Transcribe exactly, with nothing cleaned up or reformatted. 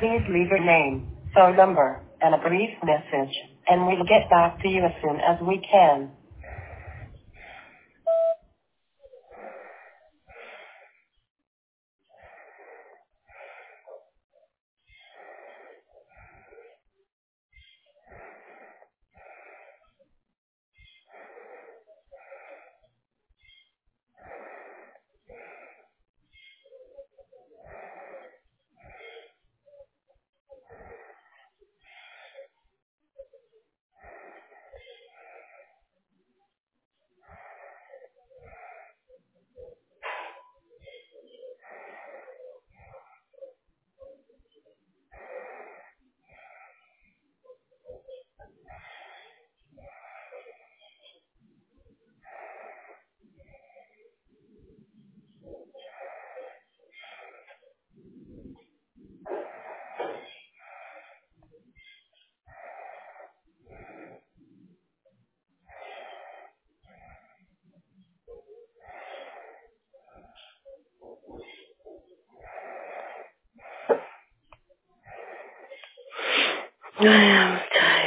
Please leave your name, phone number, and a brief message, and we'll get back to you as soon as we can. I am tired.